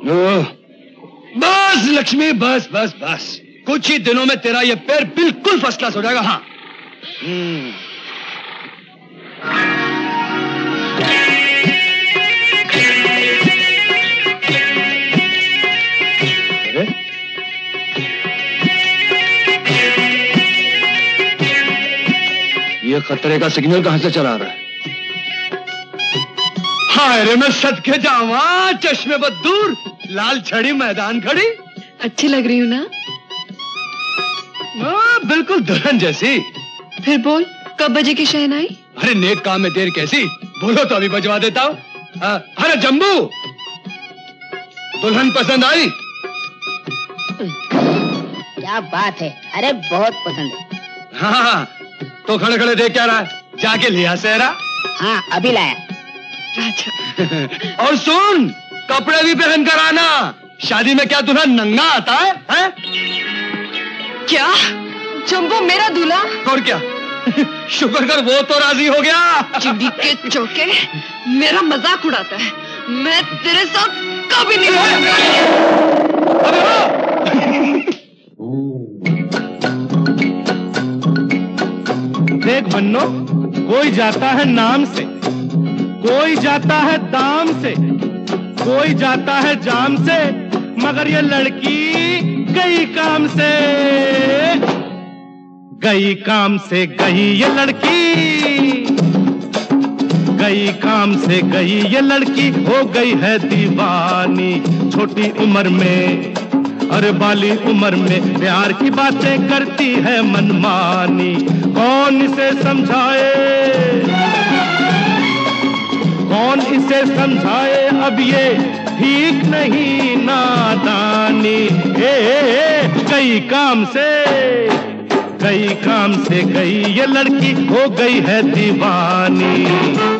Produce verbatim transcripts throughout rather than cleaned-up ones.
बस लक्ष्मी, बस बस बस, कुछ ही दिनों में तेरा ये पैर बिल्कुल फर्स्ट क्लास हो जाएगा। हाँ। अरे ये खतरे का सिग्नल कहां से चला रहा है? हाय रे, मैं सदके जावा, चश्मे बदूर, लाल छड़ी मैदान खड़ी। अच्छी लग रही हूँ ना? आ, बिल्कुल दुल्हन जैसी। फिर बोल, कब बजे की शहनाई? अरे नेक काम में देर कैसी, बोलो तो अभी बजवा देता हूँ। अरे जम्बू, दुल्हन पसंद आई? क्या बात है, अरे बहुत पसंद है। हाँ, तो खड़े खड़े देख क्या रहा है, जाके लिया सेहरा। हाँ अभी लाया। अच्छा। और सुन, कपड़े भी पहन कर आना, शादी में क्या दुल्हन नंगा आता है, है? क्या जम्बो मेरा दूल्हा? और क्या, शुक्र कर वो तो राजी हो गया। चिड़ी के चौके, मेरा मजाक उड़ाता है, मैं तेरे साथ कभी नहीं रहूंगा। देख बन्नो, कोई जाता है नाम से, कोई जाता है दाम से, कोई जाता है जाम से, मगर ये लड़की गई काम से, गई काम से गई ये लड़की, गई काम से गई ये लड़की, हो गई है दीवानी छोटी उम्र में, अरे बाली उम्र में प्यार की बातें करती है मनमानी, कौन इसे समझाए, कौन इसे समझाए, अब ये ठीक नहीं नादानी। ए, ए, ए गई काम से, गई काम से गई ये लड़की, हो गई है दीवानी।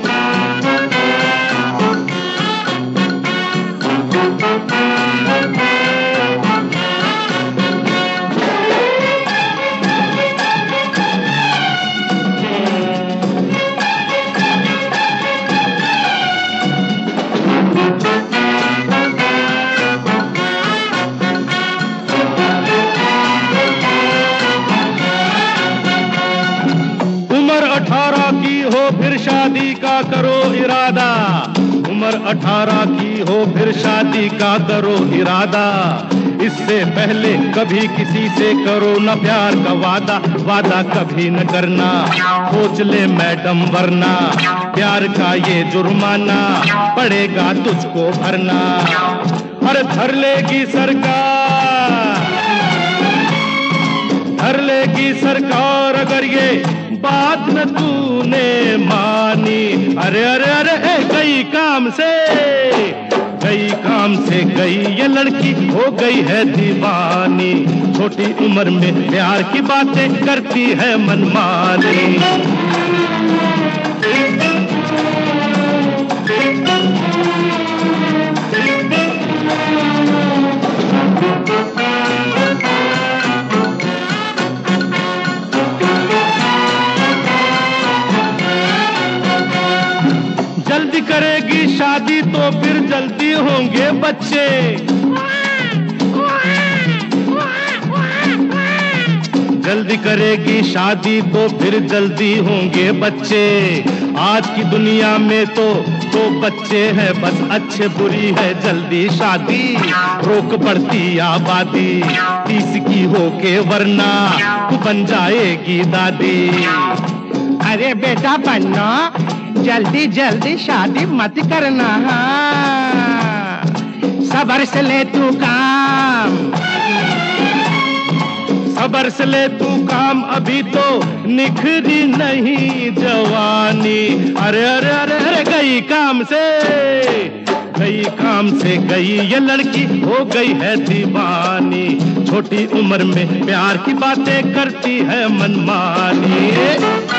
अठारह की हो फिर शादी का करो इरादा, उम्र अठारह की हो फिर शादी का करो इरादा, इससे पहले कभी किसी से करो न प्यार का वादा, वादा कभी न करना, सोच ले मैडम वरना प्यार का ये जुर्माना पड़ेगा तुझको भरना। अरे धर लेगी सरकार, धर लेगी सरकार अगर ये बात न तूने मानी, अरे अरे अरे ए, गई काम से, गई काम से गई ये लड़की, हो गई है दीवानी, छोटी उम्र में प्यार की बातें करती है मनमानी। जल्दी करेगी शादी तो फिर जल्दी होंगे बच्चे, जल्दी करेगी शादी तो फिर जल्दी होंगे बच्चे, आज की दुनिया में तो दो बच्चे हैं बस अच्छे, बुरी है जल्दी शादी, रोक पड़ती आबादी, तीस की होके वरना तू बन जाएगी दादी। अरे बेटा बन्ना, जल्दी जल्दी शादी मत करना, हाँ सबर से ले तू काम, सबर से ले तू काम, अभी तो निखरी नहीं जवानी, अरे अरे अरे अरे गई काम से, गई काम से गई ये लड़की, हो गई है दीवानी, छोटी उम्र में प्यार की बातें करती है मनमानी।